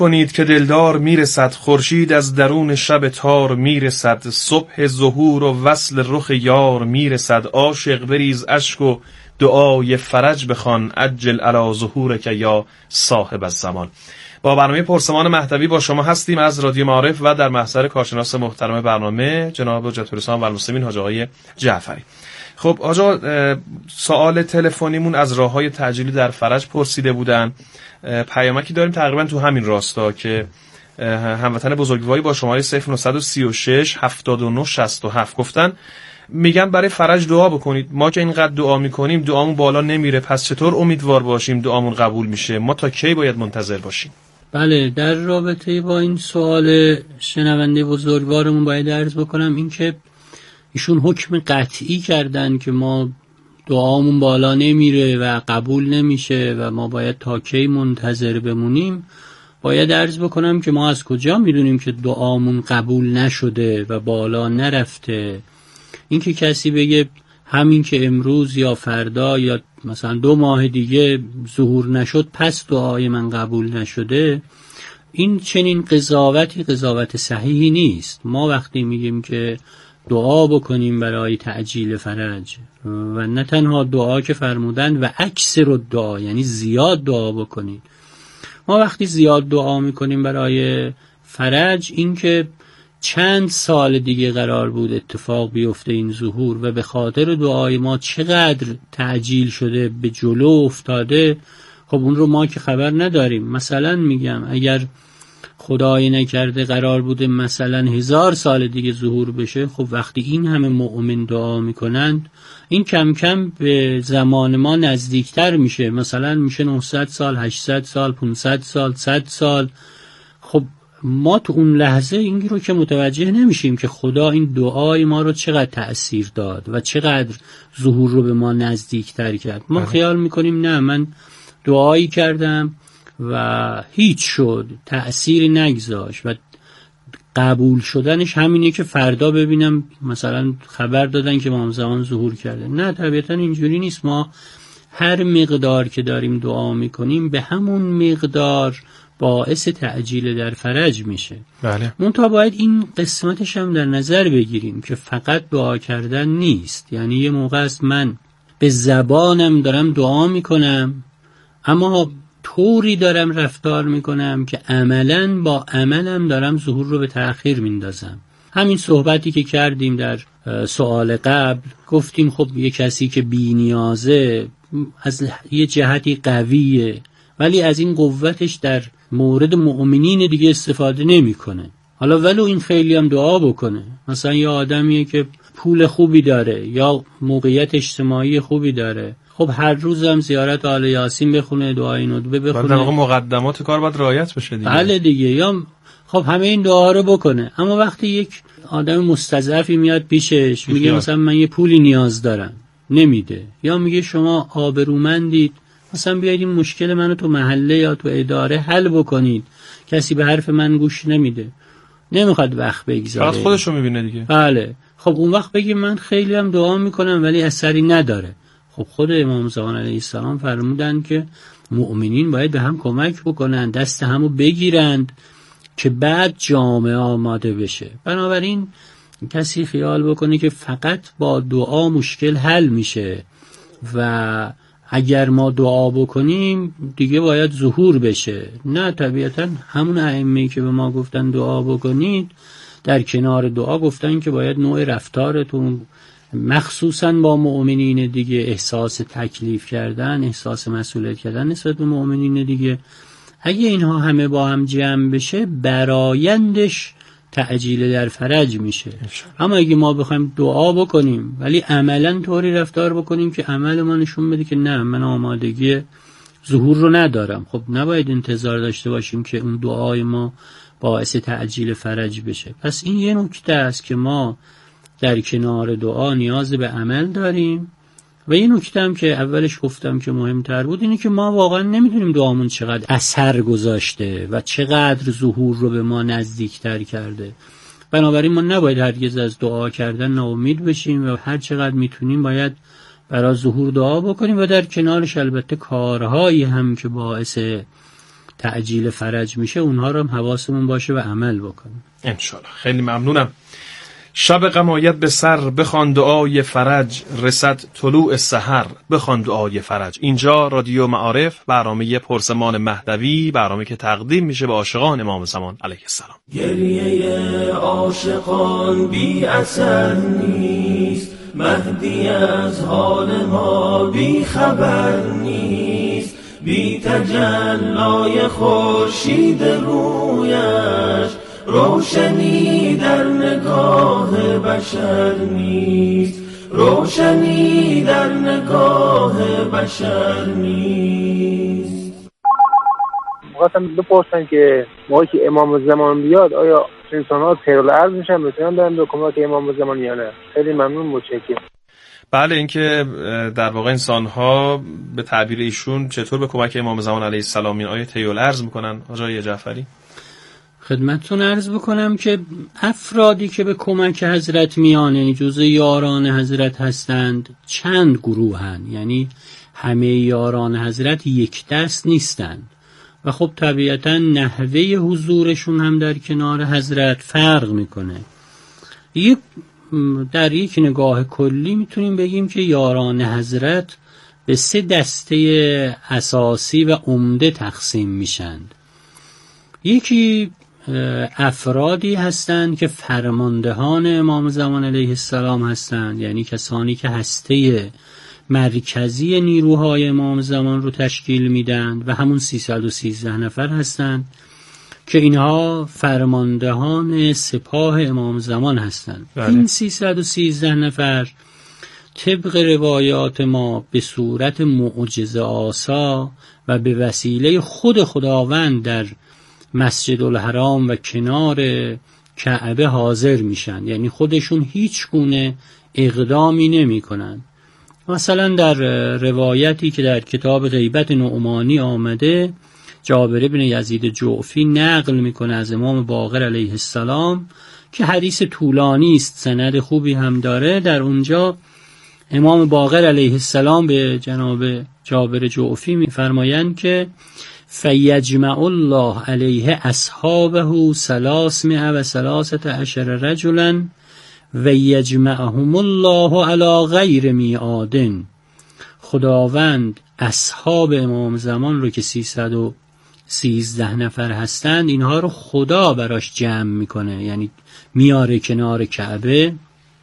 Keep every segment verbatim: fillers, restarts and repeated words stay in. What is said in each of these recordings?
کنید که دلدار میرسد، خورشید از درون شب تار میرسد، صبح ظهور و وصل رخ یار میرسد، عاشق بریز اشک و دعای فرج بخوان، عجل علی ظهورک یا صاحب الزمان. با برنامه پرسمان مهدوی با شما هستیم از رادیو معارف و در محضر کارشناس محترم برنامه جناب حجت الاسلام و المسلمین حاج آقای جعفری. خب آقا، سوال تلفنیمون از راههای تعجیلی در فرج پرسیده بودن. پیامکی داریم تقریبا تو همین راستا که هموطن بزرگواری با شماره صفر نه سه شش هفتاد و نه شصت و هفت گفتن میگن برای فرج دعا بکنید. ما که اینقدر دعا میکنیم دعامون بالا نمیره، پس چطور امیدوار باشیم دعامون قبول میشه؟ ما تا کی باید منتظر باشیم؟ بله، در رابطه با این سوال شنونده بزرگوارمون باید عرض بکنم این که ایشون حکم قطعی کردن که ما دعامون بالا نمیره و قبول نمیشه و ما باید تا کی منتظر بمونیم. باید عرض بکنم که ما از کجا میدونیم که دعامون قبول نشده و بالا نرفته؟ این که کسی بگه همین که امروز یا فردا یا مثلا دو ماه دیگه ظهور نشد پس دعای من قبول نشده، این چنین قضاوتی قضاوت صحیحی نیست. ما وقتی میگیم که دعا بکنیم برای تعجیل فرج و نه تنها دعا که فرمودن و اکثر دعا، یعنی زیاد دعا بکنید. ما وقتی زیاد دعا میکنیم برای فرج، این که چند سال دیگه قرار بود اتفاق بیفته این ظهور و به خاطر دعای ما چقدر تعجیل شده به جلو افتاده، خب اون رو ما که خبر نداریم. مثلا میگم اگر خدای نکرده قرار بوده مثلا هزار سال دیگه ظهور بشه، خب وقتی این همه مؤمن دعا میکنند این کم کم به زمان ما نزدیکتر میشه، مثلا میشه نهصد سال، هشتصد سال، پانصد سال، صد سال. خب ما تو اون لحظه این رو که متوجه نمیشیم که خدا این دعای ما رو چقدر تأثیر داد و چقدر ظهور رو به ما نزدیکتر کرد. ما خیال میکنیم نه من دعایی کردم و هیچ شد، تأثیری نگذاشت و قبول شدنش همینه که فردا ببینم مثلا خبر دادن که امام زمان ظهور کرده. نه، طبیعتا اینجوری نیست. ما هر مقدار که داریم دعا میکنیم به همون مقدار باعث تعجیل در فرج میشه. بله. منتها باید این قسمتش هم در نظر بگیریم که فقط دعا کردن نیست. یعنی یه موقع است من به زبانم دارم دعا میکنم اما طوری دارم رفتار میکنم که عملاً با عملم دارم ظهور رو به تأخیر میندازم. همین صحبتی که کردیم در سوال قبل، گفتیم خب یه کسی که بی نیازه از یه جهتی قویه ولی از این قوتش در مورد مؤمنین دیگه استفاده نمیکنه. حالا ولو این خیلی هم دعا بکنه، مثلا یه آدمیه که پول خوبی داره یا موقعیت اجتماعی خوبی داره، خب هر روز هم زیارت آل یاسین بخونه، دعای ندبه بخونه، در واقع مقدمات کار باید رعایت بشه دیگه. بله دیگه. یا خب همه این دعا رو بکنه، اما وقتی یک آدم مستضعفی میاد پیشش میگه مثلا من یه پولی نیاز دارم، نمیده. یا میگه شما آبرومندید، مثلا بیاید این مشکل منو تو محله یا تو اداره حل بکنید، کسی به حرف من گوش نمیده، نمیخواد وقت بگذاره، فقط خودشو میبینه دیگه. بله. خب اون وقت بگی من خیلی هم دعا میکنم ولی اثری نداره. خب خود امام زمان علیه السلام فرمودن که مؤمنین باید به هم کمک بکنن، دست همو بگیرند که بعد جامعه آماده بشه. بنابراین کسی خیال بکنه که فقط با دعا مشکل حل میشه و اگر ما دعا بکنیم دیگه باید ظهور بشه. نه، طبیعتا همون ائمه‌ای که به ما گفتن دعا بکنید در کنار دعا گفتن که باید نوع رفتارتون مخصوصا با مؤمنین دیگه احساس تکلیف کردن، احساس مسئولیت کردن نسبت به مؤمنین دیگه، اگه اینها همه با هم جمع بشه برایندش تعجیل در فرج میشه. اما اگه ما بخوایم دعا بکنیم ولی عملا طوری رفتار بکنیم که عمل ما نشون بده که نه من آمادگی ظهور رو ندارم، خب نباید انتظار داشته باشیم که اون دعای ما باعث تعجیل فرج بشه. پس این یه نکته است که ما در کنار دعا نیاز به عمل داریم. و یه نکته هم که اولش گفتم که مهمتر بود اینه که ما واقعا نمیدونیم دعامون چقدر اثر گذاشته و چقدر ظهور رو به ما نزدیکتر کرده. بنابراین ما نباید هرگز از دعا کردن ناامید بشیم و هر چقدر میتونیم باید برای ظهور دعا بکنیم و در کنارش البته کارهایی هم که باعث تعجیل فرج میشه اونها رو هم حواسمون باشه و عمل بکنیم انشالله. خیلی ممنونم. شب غمایت به سر بخوان دعای فرج، رسد طلوع سحر بخوان دعای فرج. اینجا رادیو معارف، برنامه پرسمان مهدوی، برنامه که تقدیم میشه به عاشقان امام زمان علیه السلام. گریه عاشقان بی اثر نیست، مهدی از حال ما بی خبر نیست، بی تجلای خورشید رویش روشنی در نگاه بشر نیست، روشنی در نگاه بشر نیست. می‌خواستم بپرسن که موقعی که امام زمان بیاد آیا انسان‌ها تیرال عرض میشن میتونن برن به کمک امام زمان یا نه؟ خیلی ممنون، متشکرم. بله، اینکه در واقع انسان‌ها به تعبیر ایشون چطور به کمک امام زمان علیه السلام این آیه تیرال عرض میکنن؟ آقای جعفری خدمتتون عرض بکنم که افرادی که به کمک حضرت میان، یعنی جزء یاران حضرت هستند، چند گروهن. یعنی همه یاران حضرت یک دست نیستند و خب طبیعتا نحوه حضورشون هم در کنار حضرت فرق میکنه. یک در یک نگاه کلی میتونیم بگیم که یاران حضرت به سه دسته اساسی و عمده تقسیم میشند. یکی افرادی هستند که فرماندهان امام زمان علیه السلام هستند، یعنی کسانی که هسته مرکزی نیروهای امام زمان رو تشکیل میدن و همون سیصد و سیزده نفر هستند که اینها فرماندهان سپاه امام زمان هستند. این سیصد و سیزده نفر طبق روایات ما به صورت معجزه آسا و به وسیله خود خداوند در مسجد الحرام و کنار کعبه حاضر میشن، یعنی خودشون هیچ گونه اقدامی نمی کنن. مثلا در روایتی که در کتاب غیبت نعمانی آمده، جابر بن یزید جعفی نقل میکنه از امام باقر علیه السلام که حدیث طولانی است، سند خوبی هم داره. در اونجا امام باقر علیه السلام به جناب جابر جعفی میفرمایند که فیجمع الله علیه اصحابه ثلاثمائة و ثلاثة عشر رجلا و یجمعهم الله علی غیر میعاد. خداوند اصحاب امام زمان رو که سیصد و سیزده نفر هستند، اینها رو خدا براش جمع میکنه، یعنی میاره کنار کعبه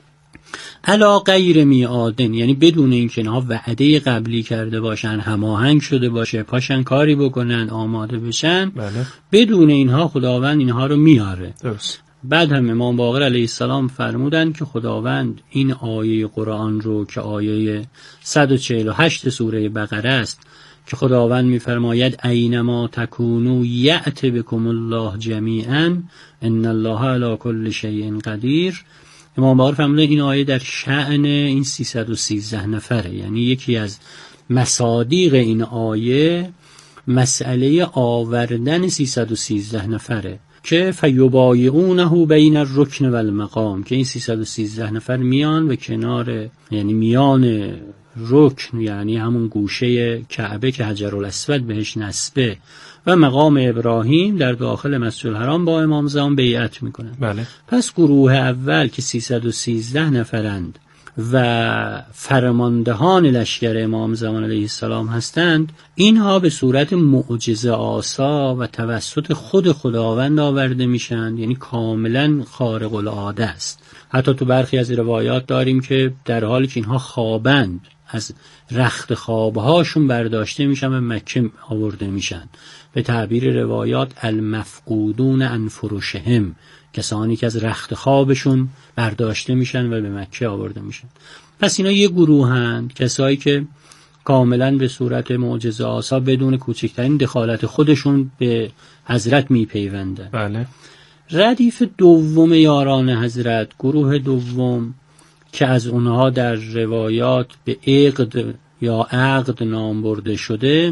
علا غیر میعادن، یعنی بدون اینکه اینها وعده قبلی کرده باشن، هماهنگ شده باشه، پاشن کاری بکنن، آماده بشن. بله. بدون اینها خداوند اینها رو میاره. درست. بعد هم امام باقر علیه السلام فرمودن که خداوند این آیه قرآن رو که آیه صد و چهل و هشت سوره بقره است که خداوند میفرماید اینما تکونوا یأت بکم الله جمیعا ان الله علی کل شیء قدیر. امام باقر فرمودن این آیه در شأن این سیصد و سیزده نفره، یعنی یکی از مصادیق این آیه مسئله آوردن سیصد و سیزده نفره که فیبایعونه بین الرکن و المقام، که این سیصد و سیزده نفر میان و کنار، یعنی میان رکن، یعنی همون گوشه کعبه که حجرالاسود بهش نصبه، و مقام ابراهیم در داخل مسجد الحرام با امام زمان بیعت میکنن. بله. پس گروه اول که سیصد و سیزده نفرند و فرماندهان لشکر امام زمان علیه السلام هستند، اینها به صورت معجزه آسا و توسط خود خداوند آورده میشن، یعنی کاملا خارق العاده است. حتی تو برخی از روایات داریم که در حالی که اینها خوابند، از رخت خوابهاشون برداشته میشن و مکه آورده میشن. به تعبیر روایات المفقودون عن فروشهم، کسانی که از رخت خوابشون برداشته میشن و به مکه آورده میشن. پس اینا یه گروهند، کسایی که کاملا به صورت معجزه آسا بدون کوچکترین دخالت خودشون به حضرت میپیوندن. بله. ردیف دوم یاران حضرت، گروه دوم که از اونها در روایات به عقد یا عقد نام برده شده،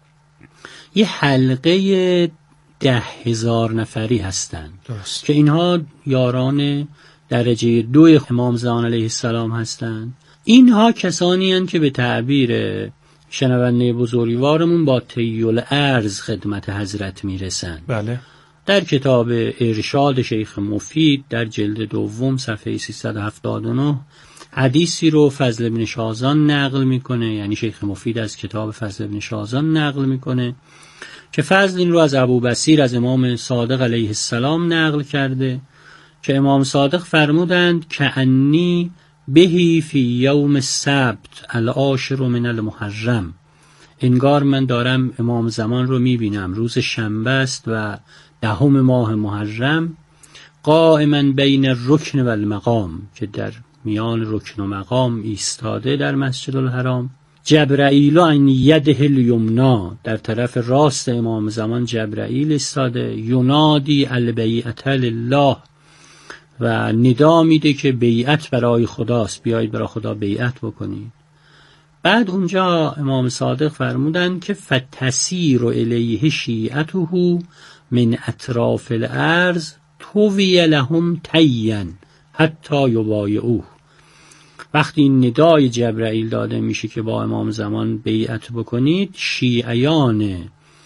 یه حلقه ده هزار نفری هستند که اینها یاران درجه دو امام زمان علیه السلام هستند. اینها کسانی هستند که به تعبیر شنونده بزرگوارمون با طیل عرض خدمت حضرت میرسن. بله. در کتاب ارشاد شیخ مفید در جلد دوم صفحه سیصد و هفتاد و نه حدیثی رو فضل بن شازان نقل میکنه، یعنی شیخ مفید از کتاب فضل بن شازان نقل میکنه که فضل این رو از ابو بصیر از امام صادق علیه السلام نقل کرده که امام صادق فرمودند که انی بهی فی یوم السبت العاشر من المحرم، انگار من دارم امام زمان رو میبینم روز شنبه است و دهم ماه محرم، قائما بین الرکن و المقام، که در میان رکن و مقام ایستاده در مسجد الحرام، جبرائیل عن یده الیمنا، در طرف راست امام زمان جبرائیل ایستاده، ینادی البیعة لله، و ندا میده که بیعت برای خداست، بیایید برای خدا بیعت بکنید. بعد اونجا امام صادق فرمودن که فتسیر الیه شیعته من اطراف الارض تووی لهم تین حتی یبایعوه. وقتی این ندای جبرائیل داده میشه که با امام زمان بیعت بکنید، شیعیان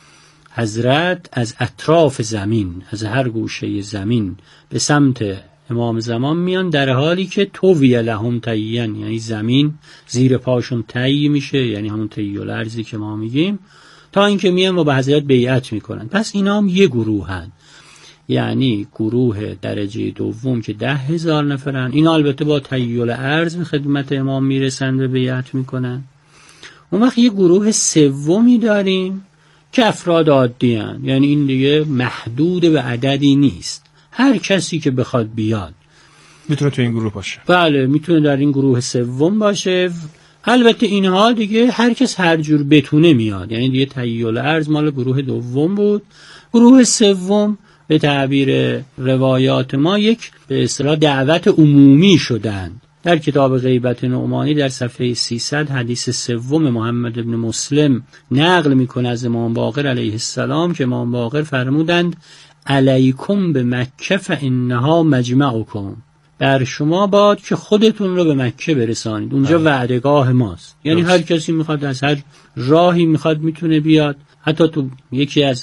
حضرت از اطراف زمین، از هر گوشه زمین به سمت امام زمان میان، در حالی که تووی لهم تین، یعنی زمین زیر پاشون طی میشه، یعنی همون طی الارضی که ما میگیم، تا اینکه میان و به حضرت بیعت میکنن. پس اینا هم یه گروه هن، یعنی گروه درجه دوم که ده هزار نفرن، اینا البته با طی الارض به خدمت امام میرسن و بیعت میکنن. اون وقت یه گروه سومی داریم که افراد عادی هن، یعنی این دیگه محدود به عددی نیست، هر کسی که بخواد بیاد میتونه تو این گروه باشه. بله میتونه در این گروه سوم باشه. البته اینها دیگه هر کس هر جور بتونه میاد، یعنی دیگه طی الارض مال گروه دوم بود. گروه سوم به تعبیر روایات ما یک به اصطلاح دعوت عمومی شدند. در کتاب غیبت نعمانی در صفحه سیصد حدیث سوم محمد ابن مسلم نقل میکنه از امام باقر علیه السلام که امام باقر فرمودند علیکم به مکه فانها مجمعکم، بر شما باد که خودتون رو به مکه برسانید، اونجا وعدگاه ماست. یعنی هر کسی میخواد از هر راهی میخواد میتونه بیاد. حتی تو یکی از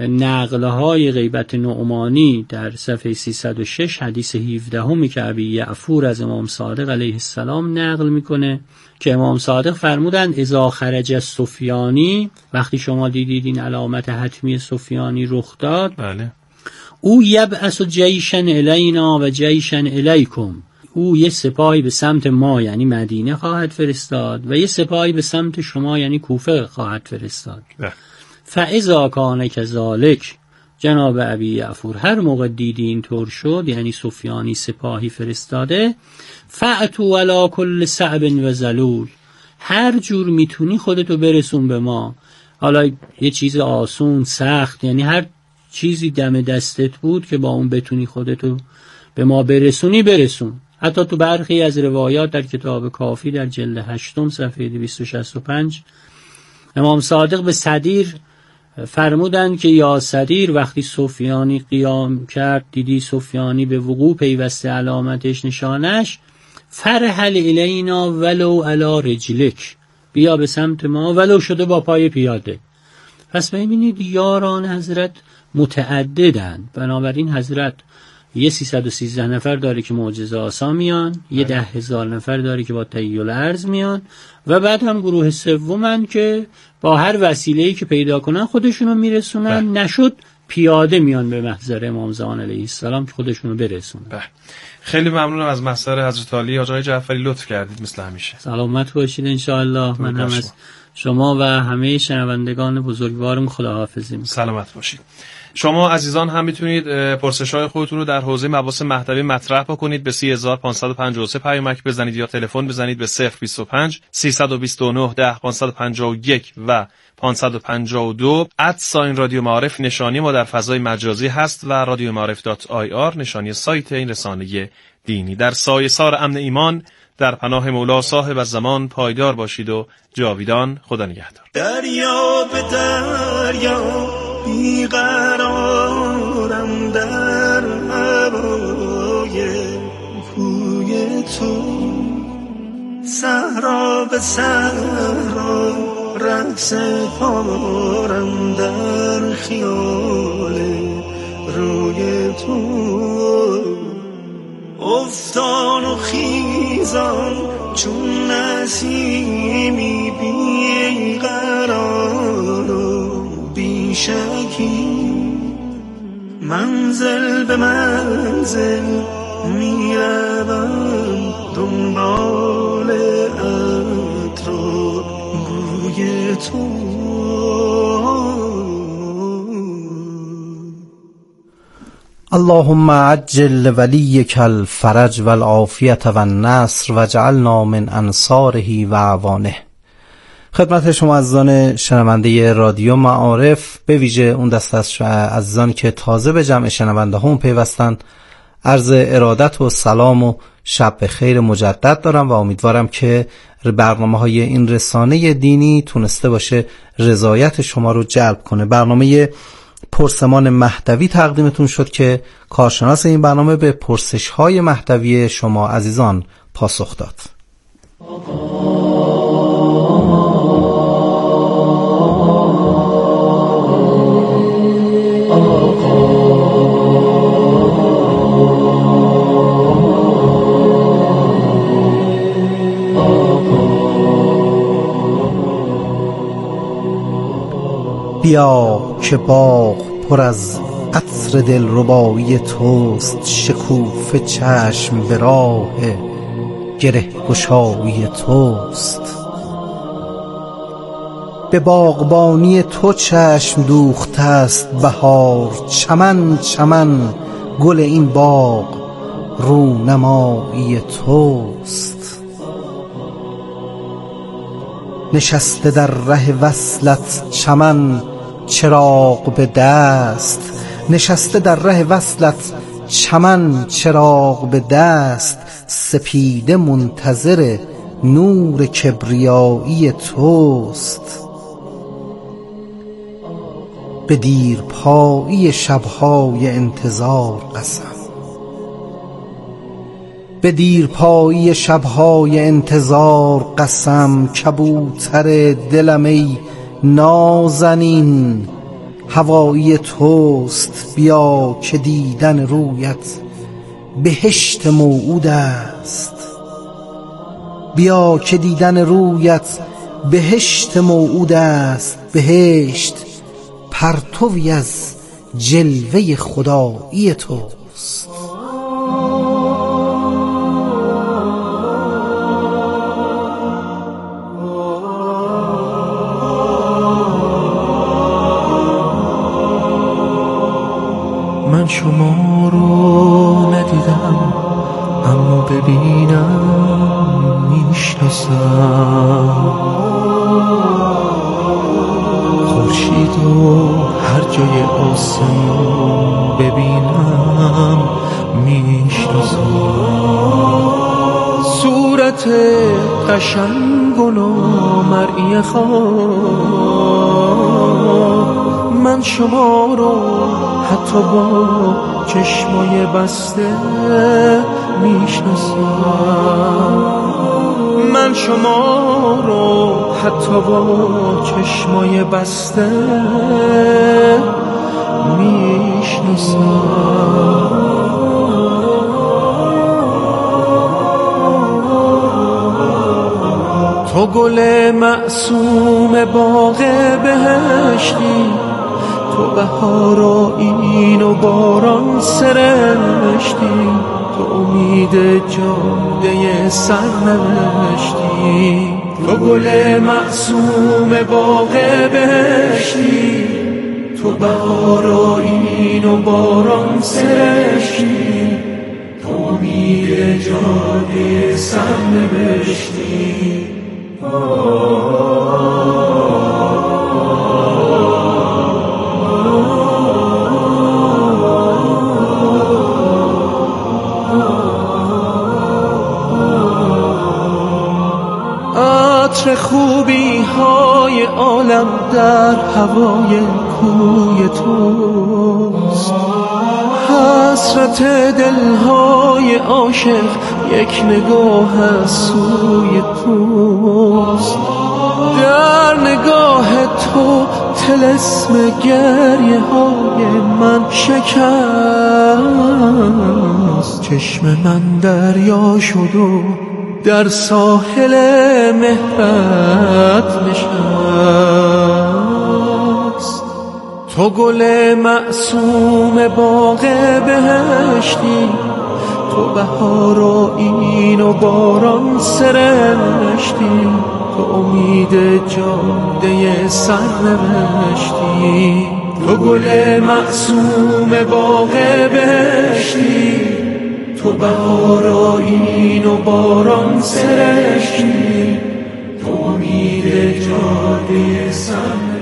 نقلهای غیبت نعمانی در صفحه سیصد و شش حدیث هفده همی که ابی یعفور از امام صادق علیه السلام نقل میکنه که امام صادق فرمودند اذا خرج السفیانی، وقتی شما دیدید این علامت حتمی سفیانی رخ داد، بله، او یبعث جیشا الینا و جیشا الیکم، او یه سپاهی به سمت ما یعنی مدینه خواهد فرستاد و یه سپاهی به سمت شما یعنی کوفه خواهد فرستاد. فاذا کان کذالک، جناب ابی یعفور هر موقع دیدی این طور شد، یعنی سفیانی سپاهی فرستاده، فأتوا علی کل صعب و ذلول، هر جور میتونی خودتو برسون به ما، حالا یه چیز آسون سخت، یعنی هر چیزی دم دستت بود که با اون بتونی خودتو به ما برسونی برسون. حتی تو برخی از روایات در کتاب کافی در جلد هشتم صفحه دویست و شصت و پنج امام صادق به صدیر فرمودند که یا صدیر، وقتی سفیانی قیام کرد دیدی سفیانی به وقوع پیوسته علامتش نشانش، فرحل الینا ولو علی رجلک، بیا به سمت ما ولو شده با پای پیاده. پس ببینید یاران حضرت متعددند، بنابراین حضرت یه سیصد و سیزده نفر داره که معجزه آسا میان، یه ده هزار نفر داره که با طی الارض میان، و بعد هم گروه سومن که با هر وسیله‌ای که پیدا کنن خودشونو میرسونن، نشد پیاده میان به محضر امام زمان علیه السلام که خودشونو برسونن. بله. خیلی ممنونم از محضر حضرت علی. آقای جعفری لطف کردید مثل همیشه. سلامت باشید ان شاء الله. من هم از شما و همه شنوندگان بزرگوارم خداحافظی می‌کنم. سلامت باشید. شما عزیزان هم میتونید پرسش‌های خودتون رو در حوزه مباحث مهدوی مطرح بکنید، به سی هزار و پانصد و پنجاه و سه پیامک بزنید یا تلفن بزنید به صفر بیست و پنج سیصد و بیست و نه ده پانصد و پنجاه و یک و پانصد و پنجاه و دو. ادساین رادیو معارف نشانی ما در فضای مجازی هست و رادیو معارف دات آی آر نشانی سایت این رسانه دینی. در سایه سار امن ایمان در پناه مولا صاحب الزمان پایدار باشید و جاویدان خدا نگهدار. دریا به دریا بیقرارم در هوای کوی تو، صحرا به صحرا ره سپارم در خیال روی تو، افتان و خیزان چون نسیمی بی قرار و بی شکی، منزل به منزل میروم دنبال عطر بوی تو. اللهم عجل ولیک الفرج والعافیت والنصر واجعلنا من انصاره و اعوانه. خدمت شما عزیزان شنونده رادیو معارف، به ویژه اون دسته از عزیزانی که تازه به جمع شنونده هم پیوستند، عرض ارادت و سلام و شب بخیر مجدد دارم و امیدوارم که برنامه های این رسانه دینی تونسته باشه رضایت شما رو جلب کنه. برنامه پرسمان مهدوی تقدیمتون شد که کارشناس این برنامه به پرسش های مهدوی شما عزیزان پاسخ داد. بیا که باغ پر از عطر دلربایی توست، شکوفه چشم به راه گره گشایی توست. به باغبانی تو چشم دوخته است بهار، چمن چمن گل این باغ رونمایی توست. نشسته در ره وصلت چمن چراغ به دست، نشسته در ره وصلت چمن چراغ به دست، سپیده منتظر نور کبریایی توست. به دیرپایی شبهای انتظار قسم، به دیرپایی شبهای انتظار قسم، کبوتر دلم ای نازنین هوایی توست. بیا که دیدن رویت بهشت موعود است، بیا که دیدن رویت بهشت موعود است. بهشت پرتوی از جلوه خدایی توست. من شما رو ندیدم اما ببینم میشناسم، خورشید و هر جای آسمون ببینم میشناسم. صورت قشنگ و مرئی خواب، من شما رو حتی با چشمای بسته میشناسم. من شما رو حتی با چشمای بسته میشناسم. تو گل معصوم باغ بهشتی، تو بهار و این و باران سرشتی، تو امید جاده سرنوشتی. تو گل معصوم باغ بهشتی، تو بهار و این و باران سرشتی، تو امید جاده سرنوشتی. عطر خوبی های عالم در هوای کوی توست، حسرت دلهای عاشق یک نگاه از سوی توست. در نگاه تو طلسم گریه های من شکست. چشم من دریا شد و در ساحل مهرت نشست. تو گل معصوم باغ بهشتی، تو بهار و این و باران سرشتی، تو امید جاده سرنوشتی. تو گل معصوم باغ بهشتی، تو بهار و این و باران سرشتی، تو امید جاده سرنوشتی.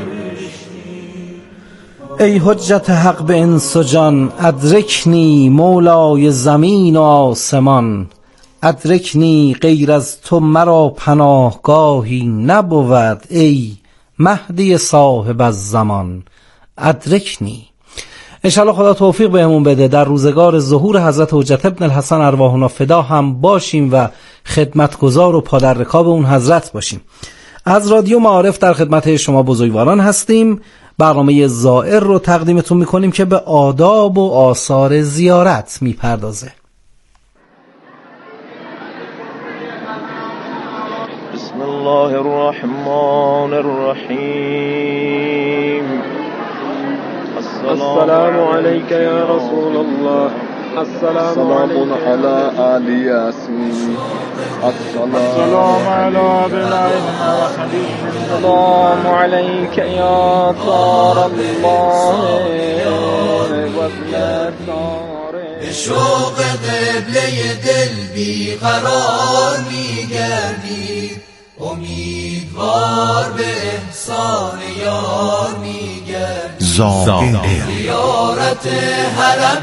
ای حجت حق به انس و جان، ادرکنی مولای زمین و آسمان. ادرکنی غیر از تو مرا پناهگاهی نبود، ای مهدی صاحب الزمان. ادرکنی. انشاءالله خدا توفیق بهمون بده در روزگار ظهور حضرت حجت ابن الحسن ارواحنا فدا هم باشیم و خدمتگزار و پادر رکاب اون حضرت باشیم. از رادیو معارف در خدمت شما بزرگواران هستیم. برنامه زائر رو تقدیمتون میکنیم که به آداب و آثار زیارت میپردازه. بسم الله الرحمن الرحیم. السلام علیک یا رسول الله. السلام علی آل یاسین. السلام علی ابراهیم و خلیل. السلام علیک یا طار الله و ابن به شوق قبله دل بی قرار میگردی، امیدوار به احسان یار میگردی. زیارت حرم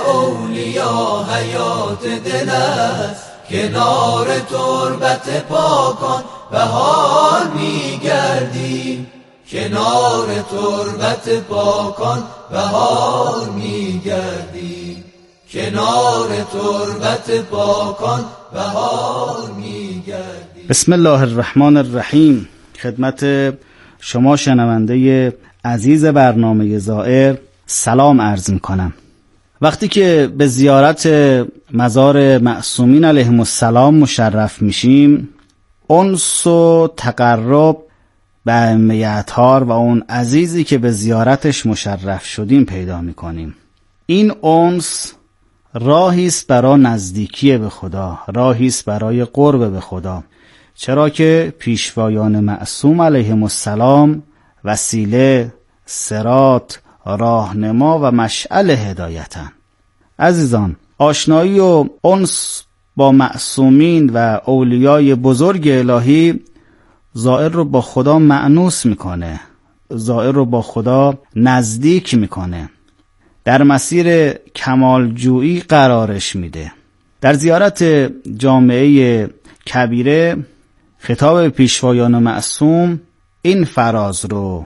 اولیا حیات دل است، کنار تربت پاکان بهار میگردی، کنار تربت پاکان بهار میگردی، کنار تربت پاکان بهار میگردی. بسم الله الرحمن الرحیم. خدمت شما شنونده عزیز برنامه زائر سلام عرض میکنم. وقتی که به زیارت مزار معصومین علیهم السلام مشرف میشیم، انس و تقرب به ائمه اطهار و اون عزیزی که به زیارتش مشرف شدیم پیدا میکنیم. این انس راهی است برای نزدیکی به خدا، راهی است برای قرب به خدا، چرا که پیشوایان معصوم علیهم السلام وسیله، صراط، راهنما و مشعل هدایتن. عزیزان، آشنایی و انس با معصومین و اولیای بزرگ الهی زائر رو با خدا مأنوس میکنه، زائر رو با خدا نزدیک میکنه، در مسیر کمالجویی قرارش میده. در زیارت جامعه کبیره خطاب پیشوایان معصوم این فراز رو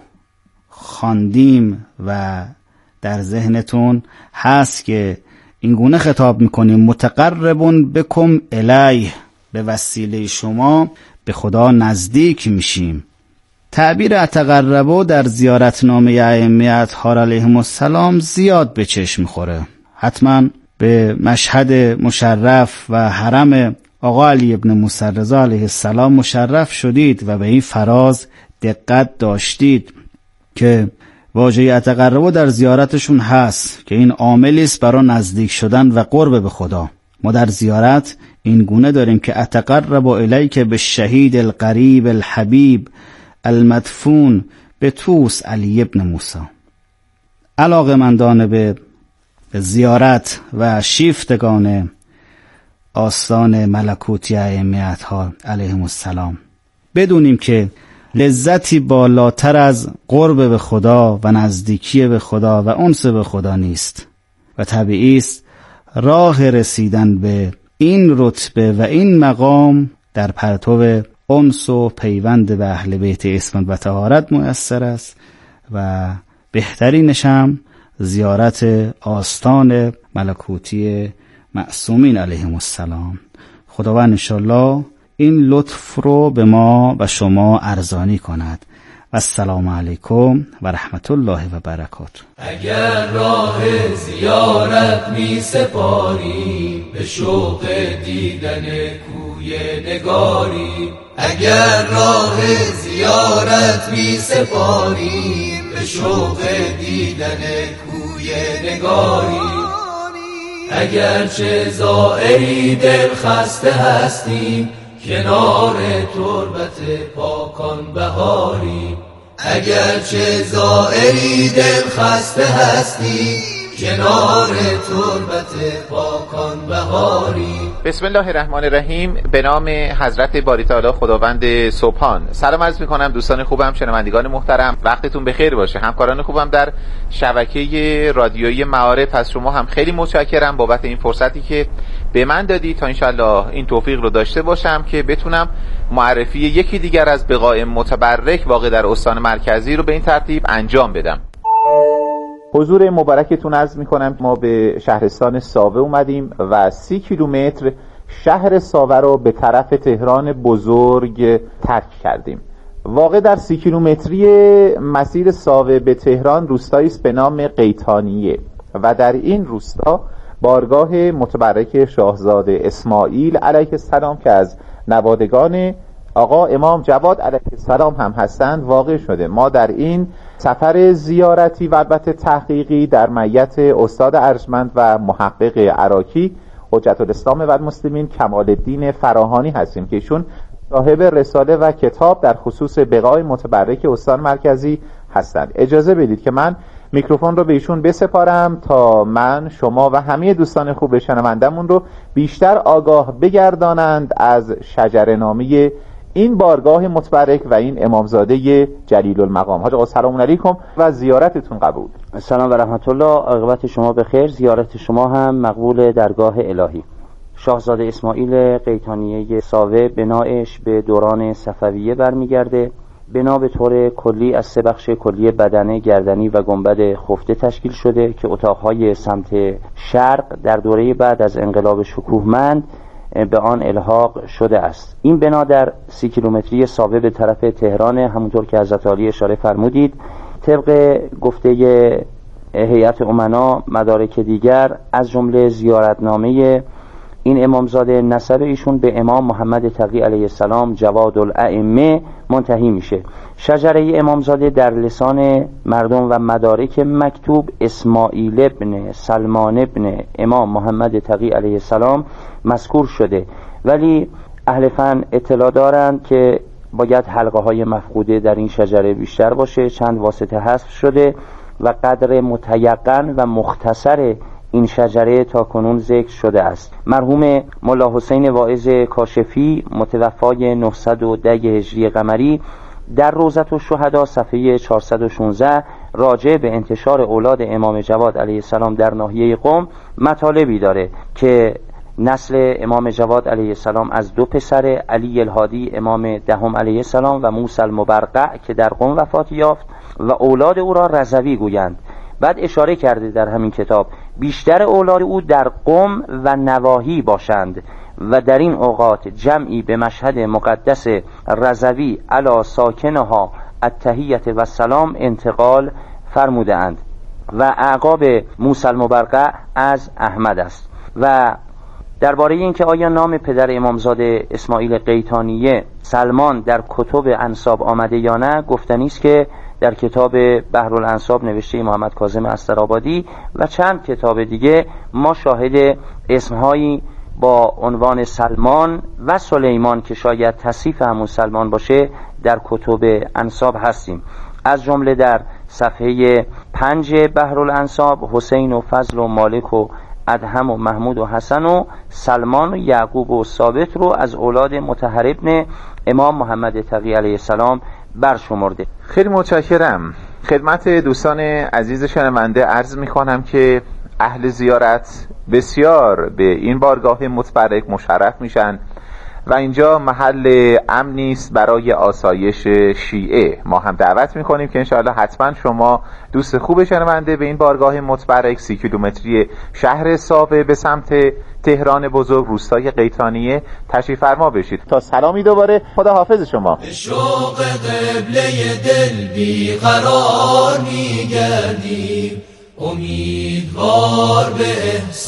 خواندیم و در ذهنتون هست که این گونه خطاب میکنیم: متقربون بکم الیه، به وسیله شما به خدا نزدیک میشیم. تعبیر اتقربو در زیارتنامه ائمه اطهار علیهم السلام زیاد به چشم میخوره. حتما به مشهد مشرف و حرم آقا علی ابن موسی رضا علیه السلام مشرف شدید و به این فراز دقت داشتید که واژه اتقربو در زیارتشون هست که این عاملی است برای نزدیک شدن و قرب به خدا. ما در زیارت این گونه داریم که اتقرب الیک بالشهید القریب الحبیب المدفون به توس علی ابن موسی. علاقه‌مندان به زیارت و شیفتگان آستان ملکوتی ائمه اطهار علیهم السلام بدونیم که لذتی بالاتر از قرب به خدا و نزدیکی به خدا و انس به خدا نیست و طبیعی است راه رسیدن به این رتبه و این مقام در پرتو انس و پیوند به اهل بیت عصمت و طهارت میسر است و بهترینش هم زیارت آستان ملکوتی معصومین علیهم السلام. خداوند انشالله این لطف رو به ما و شما ارزانی کند. و السلام علیکم و رحمت الله و برکاته. اگر راه زیارت می سپاری به شوق دیدن کوی نگاری، اگر راه زیارت می سپاری به شوق دیدن کوی نگاری، اگرچه زائری دل خسته هستیم کنار تربت پاکان بهاری، اگرچه زائری دل خسته هستی کنار تربت پاکان بهاری. بسم الله الرحمن الرحیم. به نام حضرت باری تعالی خداوند سبحان. سلام عرض میکنم دوستان خوبم، شنوندگان محترم، وقتتون بخیر باشه. همکاران خوبم در شبکه رادیویی معارف، از شما هم خیلی متشکرم بابت این فرصتی که به من دادی تا انشالله این توفیق رو داشته باشم که بتونم معرفی یکی دیگر از بقاع متبرک واقع در استان مرکزی رو به این ترتیب انجام بدم. حضور مبارکتون عرض میکنم. ما به شهرستان ساوه اومدیم و سی کیلومتر شهر ساوه رو به طرف تهران بزرگ ترک کردیم. واقع در سی کیلومتری مسیر ساوه به تهران روستایی است به نام قیطانیه و در این روستا بارگاه متبرک شاهزاده اسماعیل علیه السلام که از نوادگان آقا امام جواد علیه السلام هم هستند واقع شده. ما در این سفر زیارتی و البته تحقیقی در معیت استاد ارجمند و محقق عراقی حجت الاسلام و المسلمین کمال الدین فراهانی هستیم که ایشون صاحب رساله و کتاب در خصوص بقاع متبرک استان مرکزی هستند. اجازه بدید که من میکروفون رو به ایشون بسپارم تا من، شما و همه دوستان خوب شنوندمون رو بیشتر آگاه بگردانند از شجره‌نامه این بارگاه متبرک و این امامزاده جلیل المقام. حاج آقا سلام علیکم و زیارتتون قبول. سلام و رحمت الله. عاقبت شما بخیر، زیارت شما هم مقبول درگاه الهی. شاهزاده اسماعیل قیطانیه ساوه بنایش به دوران صفویه برمیگرده. بنا به طور کلی از سه بخش کلی بدنه، گردنی و گنبد خفته تشکیل شده که اتاقهای سمت شرق در دوره بعد از انقلاب شکوهمند به آن الحاق شده است. این بنا در سی کیلومتری ساوه به طرف تهران، همونطور که حضرت عالی اشاره فرمودید. طبق گفته هیئت امنا مدارک دیگر از جمله زیارتنامه این امامزاده نسب ایشون به امام محمد تقی علیه السلام جواد الائمه منتهی میشه. شجره امامزاده در لسان مردم و مدارک مکتوب اسماعیل ابن سلمان ابن امام محمد تقی علیه السلام مذکور شده، ولی اهل فن اطلاع دارند که باید حلقه های مفقوده در این شجره بیشتر باشه. چند واسطه حذف شده و قدر متیقن و مختصر این شجره تا کنون ذکر شده است. مرحوم ملا حسین واعظ کاشفی متوفای نهصد و ده هجری قمری در روضة الشهدا صفحه چهارصد و شانزده راجع به انتشار اولاد امام جواد علیه السلام در ناحیه قم مطالبی داره که نسل امام جواد علیه السلام از دو پسر علی الهادی امام دهم علیه السلام و موسی المبرقع که در قم وفات یافت و اولاد او را رضوی گویند. بعد اشاره کرده در همین کتاب بیشتر اولاد او در قم و نواحی باشند و در این اوقات جمعی به مشهد مقدس رضوی علی ساکنها التحیة و السلام انتقال فرموده اند و اعقاب موسی المبرقع از احمد است. و درباره اینکه آیا نام پدر امامزاده اسماعیل قیطانیه سلمان در کتب انساب آمده یا نه، گفتنی است که در کتاب بحرالانساب نوشته محمد کاظم استرآبادی و چند کتاب دیگه ما شاهد اسمهایی با عنوان سلمان و سلیمان که شاید تصیف همون سلمان باشه در کتب انساب هستیم. از جمله در صفحه پنج بحرالانساب حسین و فضل و مالک و ادهم و محمود و حسن و سلمان و یعقوب و ثابت رو از اولاد مطهر ابن امام محمد تقی علیه السلام برشمرده. خیلی متشکرم. خدمت دوستان عزیز شنونده عرض میکنم که اهل زیارت بسیار به این بارگاه متبرک مشرف میشن و اینجا محل امنی است برای آسایش شیعه. ما هم دعوت میکنیم که انشاءالله حتما شما دوست خوب شنونده به این بارگاه متبرک سی کیلومتری شهر ساوه به سمت تهران بزرگ روستای قیطانیه تشریف فرما بشید. تا سلامی دوباره، خدا حافظ شما. شوق قبله دل بی قرار میگردیم، امیدوار به